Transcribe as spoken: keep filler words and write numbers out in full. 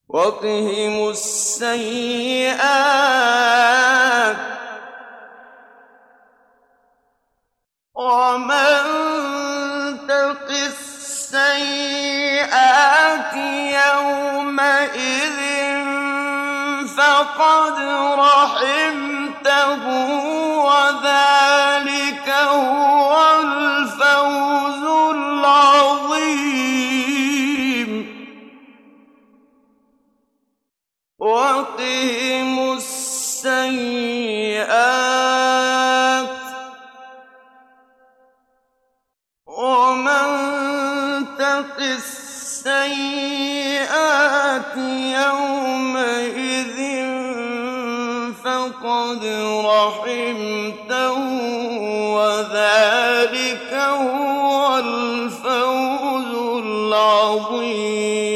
وقهم السيئات ومن تق السيئات يومئذ فقد رحمته وذلك هو الفوز العظيم وقهم السيئات ومن تق السيئات يومئذ فقد رحمته وذلك هو الفوز العظيم